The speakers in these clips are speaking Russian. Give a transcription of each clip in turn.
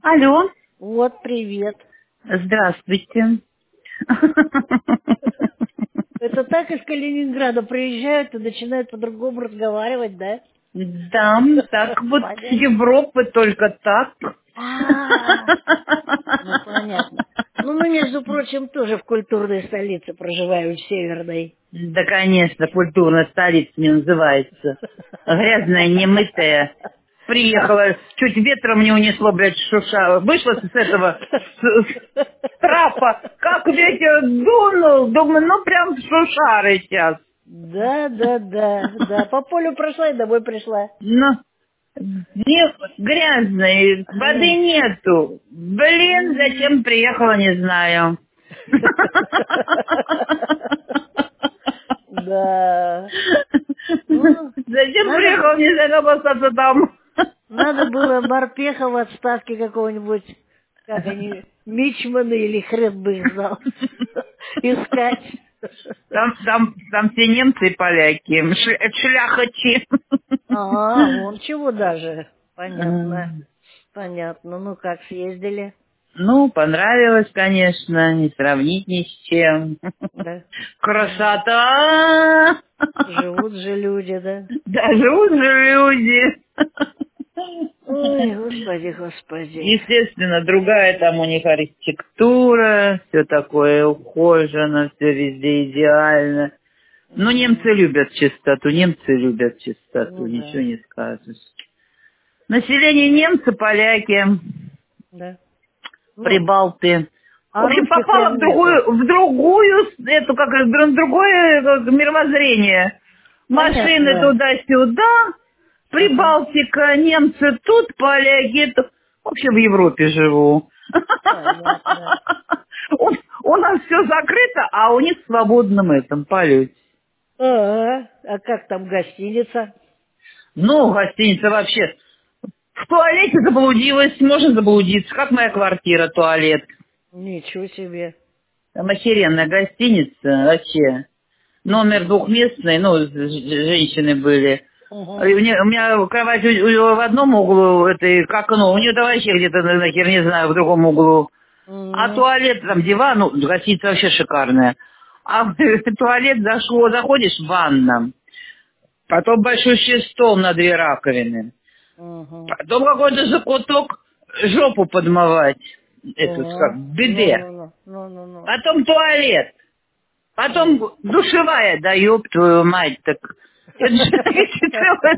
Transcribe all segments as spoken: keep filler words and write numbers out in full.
Алло. Вот, привет. Здравствуйте. Это так из Калининграда приезжают и начинают по-другому разговаривать, да? Да, так вот с Понятно. Европы только так. А, ну понятно. Ну мы, между прочим, тоже в культурной столице проживаем, в Северной. Да, конечно, культурная столица не называется. Грязная, немытая. Приехала, чуть ветром не унесло, блядь, шуша. Вышла с этого, с, с трапа, как ветер дунул, думаю, ну прям шушары сейчас. Да, да, да, да. По полю прошла и домой пришла. Ну, не, грязной, воды нету. Блин, зачем приехала, не знаю. Да. Ну, Зачем надо, приехал, не знаю, как остаться там. надо было морпеха в отставке какого-нибудь, как они, мичманы или хрен бы их знал, искать. Там, там, там все немцы и поляки, ш- шляхачи. Ага, вон чего даже. Понятно. Понятно. Ну как, съездили? Ну, понравилось, конечно, не сравнить ни с чем. Да. Красота! Живут же люди, да? Да, живут же люди. Ой, господи, господи. Естественно, другая там у них архитектура, все такое ухожено, все везде идеально. Но немцы Угу. любят чистоту, немцы любят чистоту, Ну ничего да. не скажешь. Население немцы, поляки, Да. Ну, прибалты. В а общем, русских попала в рядом нету. другую, в другую, эту, как, в другое как, мировоззрение. Машины Понятно. туда-сюда, Ага. Прибалтика, немцы тут, поляки тут. В общем, в Европе живу. Понятно. У, у нас все закрыто, а у них в свободном этом полете. Ага. А как там гостиница? Ну, гостиница вообще. В туалете заблудилась, можно заблудиться. Как моя квартира, туалет. Ничего себе. Там охеренная гостиница вообще. Номер двухместный, ну, с- с- женщины были. И Угу. У меня, у меня кровать у- у- в одном углу, это и к окну, у нее вообще где-то, нахер, не знаю, в другом углу. А Угу. туалет, там диван, ну, гостиница вообще шикарная. А в туалет зашло, заходишь в ванна. Потом большущий стол на две раковины. Угу. Потом какой-то закуток жопу подмывать. Это как Ага. Ну, биде. ну, ну, ну, ну, ну. Потом туалет. Потом М. душевая, да ёб твою мать, так это же целый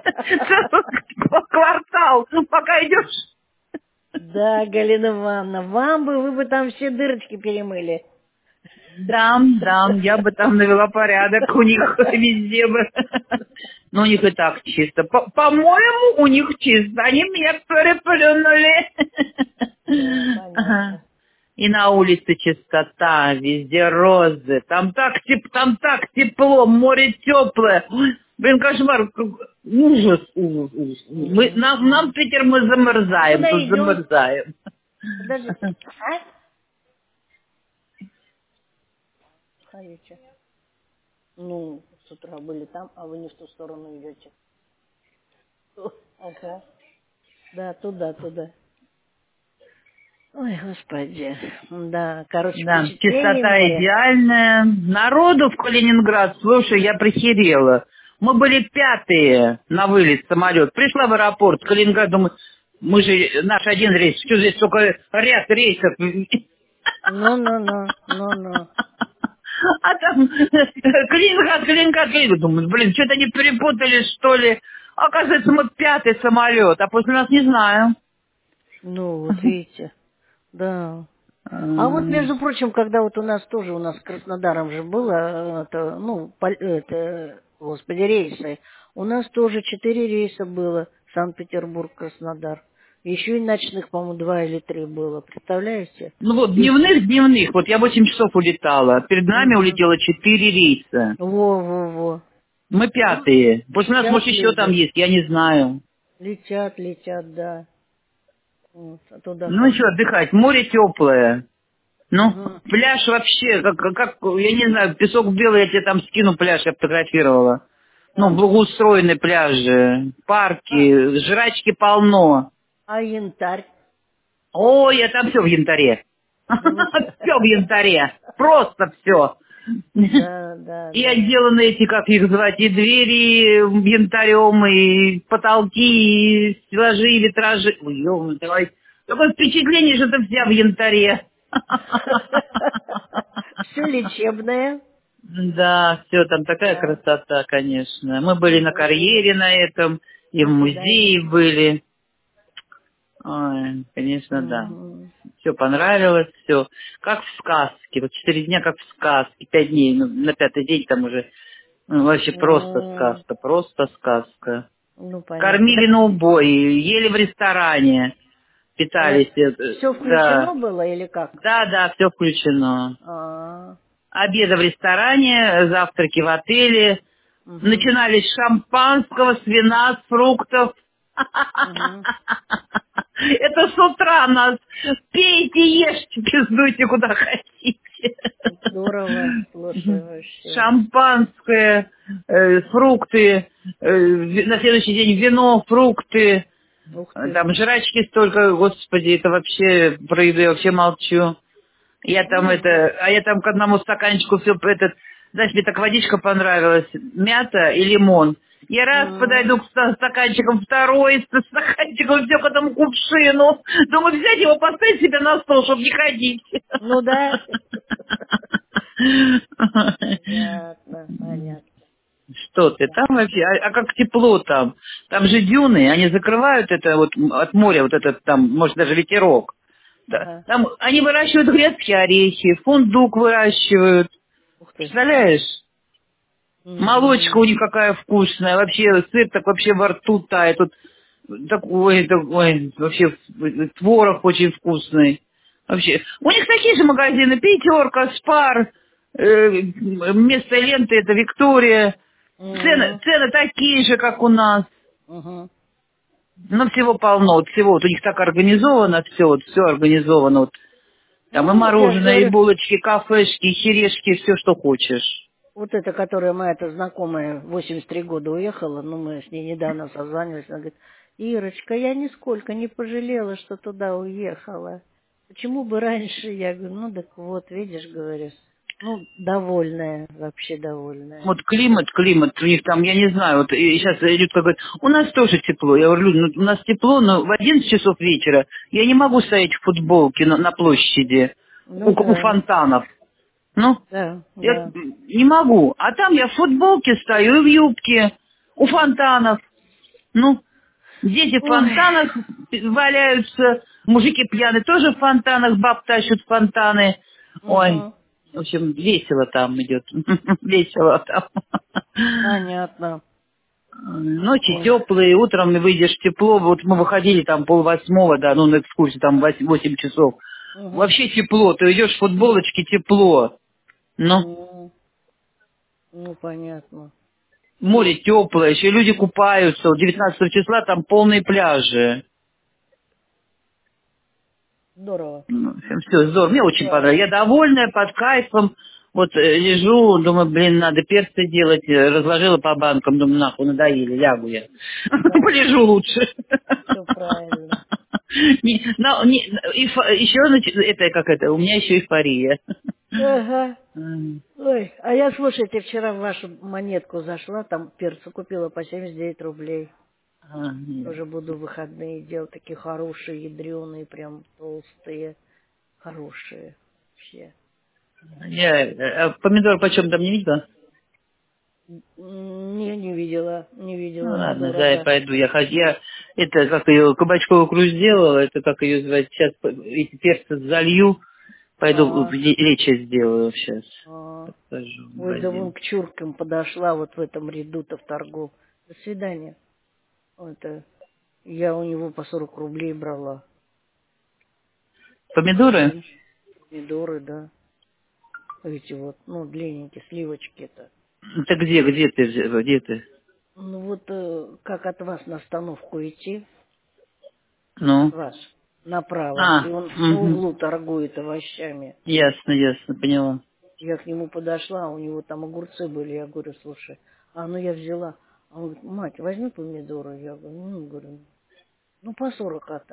целый квартал, пока идешь. Да, Галина Ивановна, вам бы, вы бы там все дырочки перемыли. Да, да, я бы там навела порядок у них везде бы. Но у них и так чисто. По- По-моему, у них чисто. Они меня переплюнули. Да, Ага. понятно. И на улице чистота, везде розы. Там так теп, там так тепло, море теплое. Ой, блин, кошмар. как- Ужас, ужас, ужас. Мы, Мгм, нам, нам мгм. Питер, мы А замерзаем, куда тут идем? замерзаем. Подождите. А? Ходите. Ну, с утра были там, а вы не в ту сторону идете. Ага. Да, туда, туда. Ой, господи. Да, короче, Да, впечатление чистота море. идеальная. Народу в Калининград, слушай, я прихерела. Мы были пятые на вылет самолет. Пришла в аэропорт, Калининград, думаю, мы же, наш один рейс, что здесь только ряд рейсов. Ну-ну-ну, ну-ну. А там Калининград, Калининград, Калининград. Думаю, блин, что-то они перепутали, что ли. Оказывается, мы пятый самолет, а после нас не знаю. Ну, вот видите. Да. А вот, М. между прочим, когда вот у нас тоже, у нас с Краснодаром же было, э, это, ну, пол- это, господи, рейсы, у нас тоже четыре рейса было, Санкт-Петербург-Краснодар. Еще и ночных, по-моему, два или три было, представляете? Ну вот, И, дневных, дневных. Вот я восемь часов улетала. Перед нами мгм. улетело четыре рейса. Во-во-во. Мы Ну, пятые. После нас, может, летят еще там люди, есть, я не знаю. летят, летят, да, вот, а туда Ну, как. еще отдыхать. Море теплое. Ну, Мгм. пляж вообще, как, как, я не знаю, песок белый, я тебе там скину пляж, я фотографировала. Ну, Ага. благоустроенные пляжи, А, парки, жрачки полно. а янтарь? Ой, а там все в янтаре. Все в янтаре. Просто все. Да, да, И да. отделаны эти, как их звать, и двери янтарем, и потолки, и стеллажи, и витражи. Ой, ё-моё, давай. Такое впечатление, что это вся в янтаре. Все лечебное. Да, все, там такая Да. красота, конечно. Мы были на Мгм. карьере на этом, и в Ну, куда же. музее были. Ой, конечно, да. Мгм. Все понравилось, все. Как в сказке. Вот четыре дня как в сказке, пять дней. Ну, на пятый день там уже ну, вообще просто М, сказка, просто сказка. Ну, понятно. Кормили на убой, ели в ресторане, питались. э, Все включено Да, было или как? да, да, все включено. А, Обеды в ресторане, завтраки в отеле. мгм, Начинались с шампанского, с вина, с фруктов. мгм. Это с утра нас. Пейте, ешьте, пиздуйте куда хотите. Здорово, слушай, вообще. Шампанское, э, фрукты, э, ви- на следующий день вино, фрукты, Ух э, ты. там жрачки столько, господи, это вообще, про еду я вообще молчу. Я там Ну, это, а я там к одному стаканчику все этот, знаешь, мне так водичка понравилась, мята и лимон. Я раз м, подойду к ста- стаканчикам, второй с стаканчиком, все к этому кувшину. Думаю, взять его, поставить себе на стол, чтобы не ходить. ну да. Понятно, понятно. Что ты, там вообще, а, а как тепло там? Там же дюны, они закрывают это вот м, от моря, вот этот там, может, даже ветерок. Да. Ага. Там они выращивают грецкие орехи, фундук выращивают. Ух ты. Представляешь? Молочка Мгм. у них какая вкусная, вообще сыр так вообще во рту тает. Тут такой, такой, вообще творог очень вкусный. Вообще. У них такие же магазины, пятерка, спар, э, вместо ленты это Виктория. Цены, Мгм. цены такие же, как у нас. Мгм. Но всего полно, вот всего. Вот у них так организовано все, вот все организовано. Вот. Там и Ну, я же мороженое, и говорю, булочки, и кафешки, и херешки, все, что хочешь. вот эта, которая моя эта знакомая, восемьдесят три года уехала, ну, мы с ней недавно созванивались, она говорит, Ирочка, я нисколько не пожалела, что туда уехала. Почему бы раньше? Я говорю, ну, так вот, видишь, говорю, ну, довольная, вообще довольная. Вот климат, климат, у них там, я не знаю, вот и сейчас Людка говорит, у нас тоже тепло. Я говорю, Люд, ну, у нас тепло, но в одиннадцать часов вечера я не могу стоять в футболке на, на площади у, Ну, у да, фонтанов. Ну, да, я да. не могу. А там я в футболке стою и в юбке у фонтанов. Ну, дети в Ой, фонтанах валяются, мужики пьяные тоже в фонтанах, баб тащат в фонтаны. Ой, угу, в общем, весело там идет. Весело там. понятно. Ночи Ой, теплые, утром выйдешь тепло. Вот мы выходили там полвосьмого, да, ну на экскурсии там восемь восемь часов. угу, Вообще тепло, ты идешь в футболочке, тепло. Ну, ну, ну, понятно. море теплое, еще люди купаются. Вот девятнадцатого числа там полные пляжи. Здорово. Ну, все, здорово. Мне очень понравилось. Да, Я довольная, под кайфом. Вот э, лежу, думаю, блин, надо перцы делать. Э, Разложила по банкам, думаю, нахуй, надоели, лягу я. да, Полежу лучше. все правильно. Не, но не- эйфо- еще нач- это как это, у меня еще эйфория. Ага. М, Ой, а я, слушайте, вчера в вашу монетку зашла, там перцы купила по семьдесят девять рублей. а, нет. Тоже буду в выходные делать, такие хорошие, ядреные, прям толстые, хорошие вообще. Я, э, а помидор почем там не видела? М, Не, не видела, не Ну видела, ладно, да, я недорого. пойду. Я, хот- я это, как ее, кабачковую икру сделала, это как ее звать, сейчас эти перцы залью, пойду в- А, ле- лечо сделаю сейчас. а. Подхожу в Ой, да вон магазин. к чуркам подошла вот в этом ряду-то в торгу. До свидания. Это, я у него по сорок рублей брала. Помидоры? М, Помидоры, да. Эти вот, ну, длинненькие, сливочки-то. Это где, где ты, взяла, где ты? Ну вот э, как от вас на остановку идти, от Ну? вас, направо, и А, он на угу. углу торгует овощами. Ясно, ясно, поняла. Я к нему подошла, а у него там огурцы были. Я говорю, слушай, а ну я взяла. А он говорит, мать, возьми помидоры. Я говорю, ну, говорю, ну по сорок а там.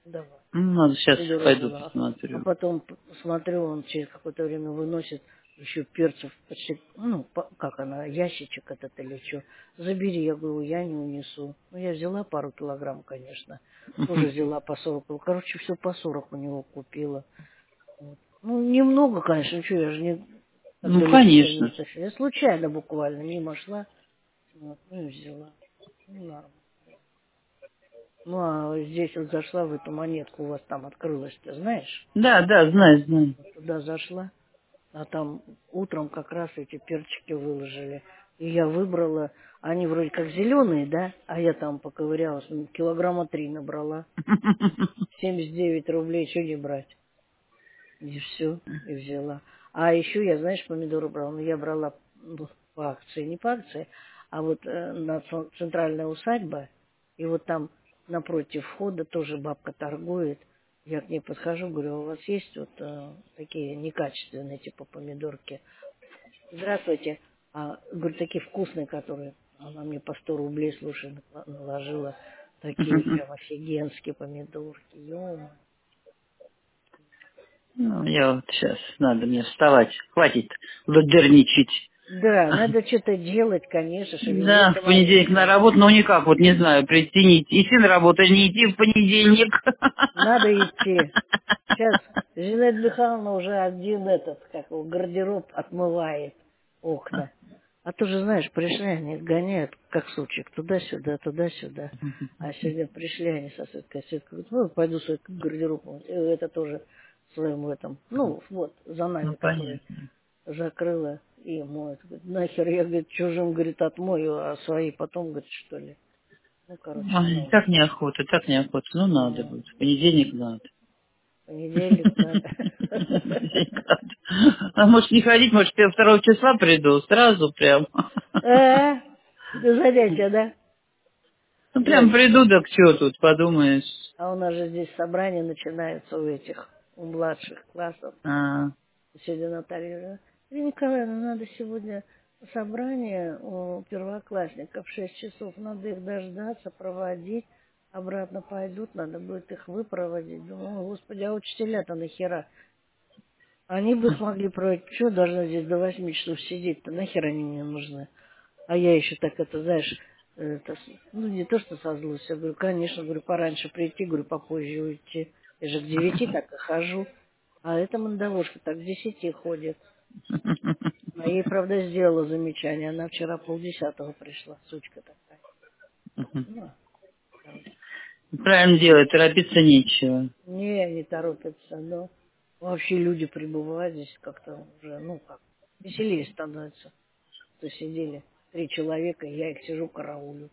Давай. Ну, надо сейчас Помидоров пойду было. А посмотрю. потом п- смотрю, он через какое-то время выносит еще перцев почти, ну, по- как она, ящичек этот или что. Забери, я говорю, я не унесу. Ну, я взяла пару килограмм, конечно. Тоже взяла по сорок. Короче, все по сорок у него купила. Вот. Ну, немного, конечно, что, я же не так Ну, далеко-то не конечно. тащила. Я случайно буквально мимо шла, вот, ну и взяла. Ну, ладно. Ну, а здесь вот зашла в эту монетку, у вас там открылась, ты знаешь? Да, да, знаю, знаю. Вот туда зашла, а там утром как раз эти перчики выложили. И я выбрала, они вроде как зеленые, да, а я там поковырялась, ну, килограмма три набрала. семьдесят девять рублей, что не брать? И все, и взяла. А еще я, знаешь, помидоры брала, ну, я брала ну, по акции, не по акции, а вот э, на ц- центральная усадьба, и вот там напротив входа тоже бабка торгует. Я к ней подхожу, говорю, а у вас есть вот э, такие некачественные типа помидорки? Здравствуйте. А, говорю, такие вкусные, которые она мне по сто рублей, слушай, накла- наложила. Такие прям офигенские помидорки. Ё-моё. Ну, я вот сейчас, надо мне вставать. Хватит лодерничать. Да, надо что-то делать, конечно, Да, шевелиться в надо понедельник на начать. работу, но никак, вот не знаю, прийти, не идти, идти на работу, не идти в понедельник. Надо идти. Сейчас Зинаида Михайловна уже один этот, как его, гардероб отмывает окна. А ты же знаешь, пришли они, гоняют, как сучек, туда-сюда, туда-сюда. А сегодня пришли они со Светкой. Светка говорит, ну, пойду свой гардероб мыть. И это тоже своим в этом, ну, вот, за Ну, нами, который понятно. закрыла и моет. Говорит, нахер, я, говорит, чужим, говорит, отмою, а свои потом, говорит, что ли. Ну, короче, она Ой, уже. так неохота, так неохота. Ну, надо Ну, будет. В понедельник надо. понедельник надо. В понедельник надо. А может не ходить, может я второго числа приду, сразу прям. А, до занятия, да? Ну, прям Ой, приду, да что тут, подумаешь. а у нас же здесь собрания начинаются у этих, у младших классов. А, Сегодня Наталья говорит, Ирина Николаевна, надо сегодня собрание у первоклассников в шесть часов. Надо их дождаться, проводить. Обратно пойдут, надо будет их выпроводить. Думаю, «О, Господи, а учителя-то нахера? Они бы их могли проводить. Что должна здесь до восьми часов сидеть-то? Нахер они мне нужны? А я еще так это, знаешь, это, с- ну не то, что со злостью. Я говорю, конечно, говорю, пораньше прийти, говорю, попозже уйти. Я же к девяти так и хожу. А эта мандавошка так к десяти ходит. А ей, правда, сделала замечание. Она вчера полдесятого пришла, сучка такая. Ну, короче. правильно делает, торопиться нечего. Не, не торопятся, но вообще люди прибывают здесь как-то уже, ну как, веселее становится. То сидели три человека, и я их сижу караулю.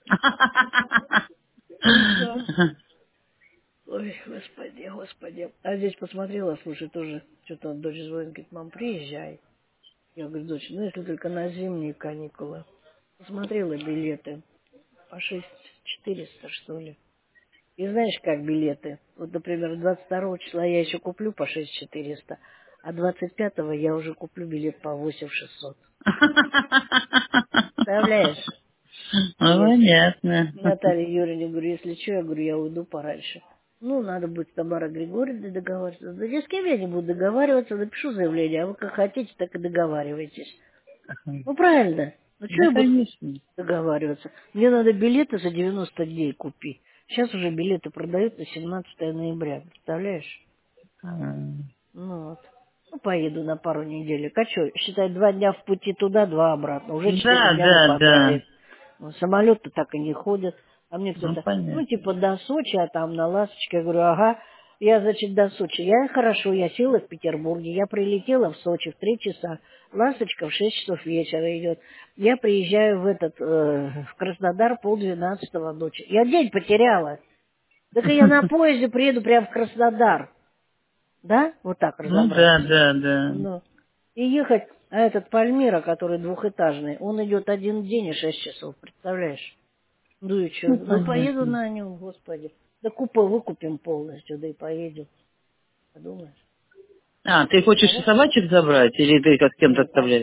Ага. Ой, господи, господи. А здесь посмотрела, слушай, тоже что-то дочь звонит, говорит, мам, приезжай. Я говорю, дочь, ну если только на зимние каникулы. Посмотрела билеты по шесть четыреста, что ли. И знаешь, как билеты? Вот, например, двадцать второго числа я еще куплю по шесть четыреста, а двадцать пятого я уже куплю билет по восемь шестьсот. Представляешь? Ну, Я понятно. Наталье Юрьевне говорю, если что, я говорю, я уйду пораньше. Ну, надо будет с Тамарой Григорьевной договариваться. Да ни с кем я не буду договариваться, напишу заявление, а вы как хотите, так и договаривайтесь. Ну, правильно. Ну, что Да, я буду конечно. договариваться? Мне надо билеты за девяносто дней купить. Сейчас уже билеты продают на семнадцатое ноября, представляешь? А, Ну, вот. Ну, поеду на пару недель. А что, считай, два дня в пути туда, два обратно. Уже четыре Да, дня да, да. выпадает. Ну, самолет-то так и не ходит. А мне Ну, кто-то, ну, понятно. типа, до Сочи, а там на Ласточке. Я говорю, ага. Я, значит, до Сочи. Я, хорошо, я села в Петербурге. Я прилетела в Сочи в три часа. Ласточка в шесть часов вечера идет. Я приезжаю в этот, э, в Краснодар полдвенадцатого ночи. Я день потеряла. Так и я на поезде приеду прямо в Краснодар. Да? Вот так Ну, да, разобраться. да, да. Ну. И ехать, а этот Пальмира, который двухэтажный, он идет один день и шесть часов, представляешь? Ну и что? Ну, Ну поеду понятно. на нем, господи. Да купе выкупим полностью, да и поедем. Подумаешь? А, ты хочешь и Ага. собачек забрать, или ты как с кем-то Нет, а? оставляешь?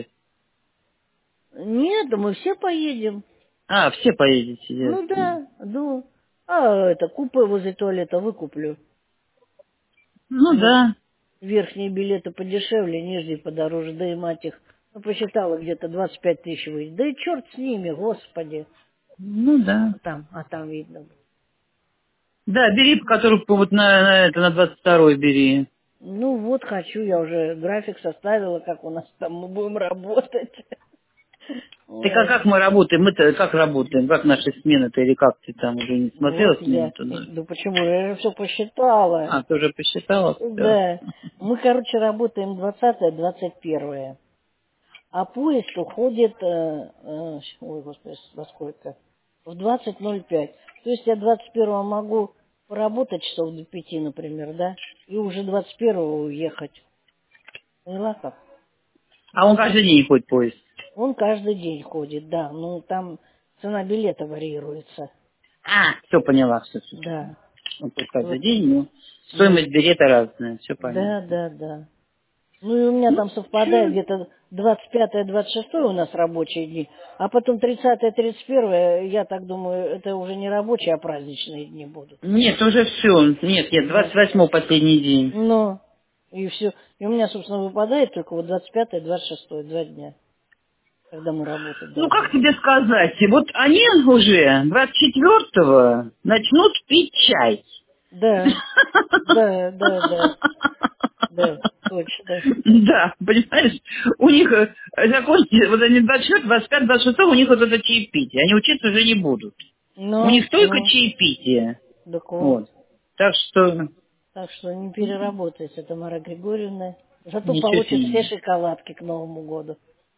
Нет, да мы все поедем. А, все поедете, Ну ясно. да, да. А это купе возле туалета выкуплю. Ну Вот. да. Верхние билеты подешевле, нижние подороже, да и мать их. Ну, посчитала, где-то двадцать пять тысяч выйдет. Да и черт с ними, господи. Ну да. А там, а там видно. Да, бери, которую вот на, на это на двадцать второй бери. Ну вот, хочу, я уже график составила, как у нас там мы будем работать. Так а Ой, как мы работаем? Мы-то как работаем? Как наши смены-то или как ты там уже не смотрела вот я. смену-то? Ну, Да почему? Я же все посчитала. а, ты уже посчитала все? Да. Мы, короче, работаем двадцатое двадцать первое. А поезд уходит, э, э, ой, господи, во сколько? В двадцать ноль пять. То есть я двадцать первого могу поработать часов до пяти, например, да? И уже двадцать первого уехать. Поняла как? А он каждый день ходит поезд. Он каждый день ходит, да. Ну, там цена билета варьируется. А, все поняла, все, все. Да. Он ходит каждый Вот, день, но ну, стоимость билета разная, все да, понятно. да, да. Ну и у меня Ну, там совпадает чё? где-то двадцать пятое двадцать шестое у нас рабочие дни, а потом тридцатое тридцать первое, я так думаю, это уже не рабочие, а праздничные дни будут. Нет, уже все. Нет, нет, Да. двадцать восьмой последний день. Ну, и все. И у меня, собственно, выпадает только вот двадцать пятое двадцать шестое, два дня, когда мы работать Ну, как должны. тебе сказать, вот они уже двадцать четвёртого начнут пить чай. Да, да, да, да, да, точно. Да, понимаешь, у них э, закончится, вот они двадцать четвёртого, двадцать пятого, двадцать шестого у них вот это чаепитие. Они учиться уже не будут. У Ну, них только ну, чаепитие. так вот. Вот. Так что Так что не переработайте, Тамара Григорьевна. Зато ничего получит все себе. шоколадки к Новому году.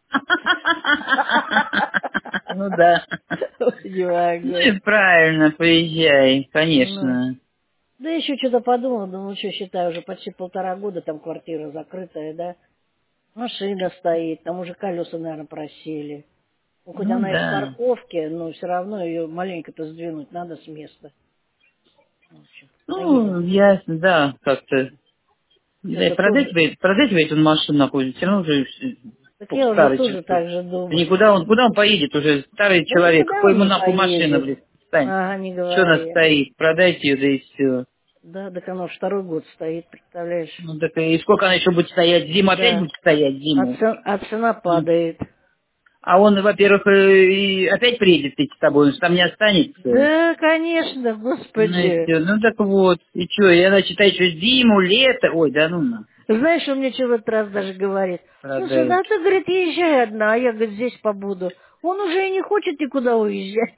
Ну да. Не Ну могу. и правильно, поезжай, Ну. конечно. Да еще что-то подумала, думаю, что считаю, уже почти полтора года там квартира закрытая, да? Машина стоит, там уже колеса, наверное, просели. Ну, хоть Ну она и в да. парковке, но все равно ее маленько-то сдвинуть надо с места. В общем, Ну, поедем. ясно, да, как-то. Да, и Что-то продать, тоже... бы- продать бы эту машину находит, все равно уже э, Так только я уже старый тоже чувствует. так же думаю. Никуда он, куда он поедет уже, старый Да человек, никуда какой он ему не нахуй машина, поедет. блин, стань. Ага, не Что она говори. стоит, продайте ее, да и все. Да, так оно второй год стоит, представляешь? Ну так и сколько она еще будет стоять, зиму опять Да. будет стоять, А, зиму. ц- а цена М. падает. А он, во-первых, э, и опять приедет идти с тобой, он же там не останется. Да, конечно, Ну и господи. все, ну так вот, и что, и она считает, что зиму, лето, ой, да ну на, Знаешь, он мне что в этот раз даже говорит? Слушай, продает. да ты, говорит, езжай одна, а я, говорит, здесь побуду. Он уже и не хочет никуда уезжать.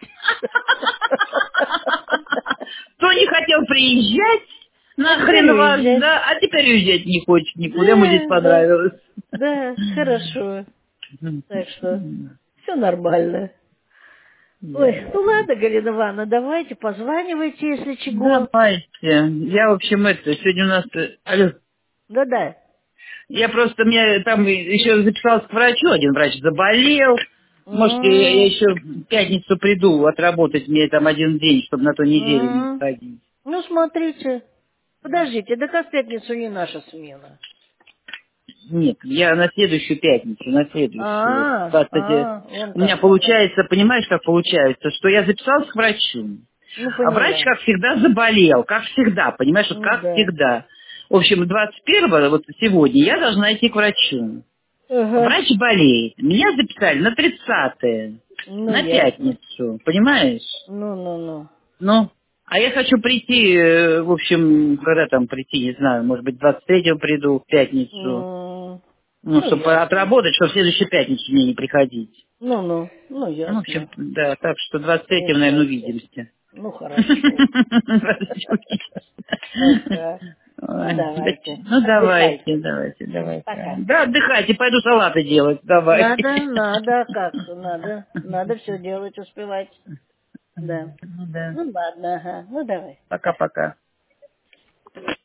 Кто не хотел приезжать, А теперь нахрен вас, уезжать. да, а теперь уезжать не хочет никуда, ему здесь Да, да, понравилось. да, хорошо. Так что все нормально. Ой, ну Ясно. ладно, Галина Ивановна, давайте, позванивайте, если чего. Давайте. Я, в общем, это, сегодня у нас... э, Алло. Да-да. Я просто, мне там еще записалась к врачу, один врач заболел. Может, я, я М, еще в пятницу приду отработать мне там один день, чтобы на ту неделю не м. сходить. Ну, смотрите. Подождите, да как в пятницу не наша смена? Нет, я на следующую пятницу, на следующую. А, Кстати, а, вон у меня как. получается, понимаешь, как получается, что я записалась к врачу, Ну, а врач, поняла. как всегда, заболел, как всегда, понимаешь, вот Ну, как да. всегда. В общем, двадцать первого, вот сегодня, я должна идти к врачу. Ага. Врач болеет. Меня записали на тридцатое, Ну, на ясно. пятницу, понимаешь? Ну, ну, ну. Ну, а я хочу прийти, э, в общем, когда там прийти, не знаю, может быть, двадцать третьего приду, в пятницу. М, Ну, Ну, чтобы ясно. отработать, чтобы в следующую пятницу мне не приходить. Ну, ну. Ну, Ну, в общем, ясно. да, так что двадцать третьего, наверное, Езжайте. увидимся. Ну, хорошо. двадцать увидимся. Ага. Ну, Ой, да ч- давайте. ну, давайте, Отдыхайте. давайте, М, давайте. Пока. Да, отдыхайте, пойду салаты делать, давай. Надо, надо, как? Надо. Надо все делать, успевать. Да. Ну, да. Ну, ладно, ага. Ну, давай. Пока. Пока-пока.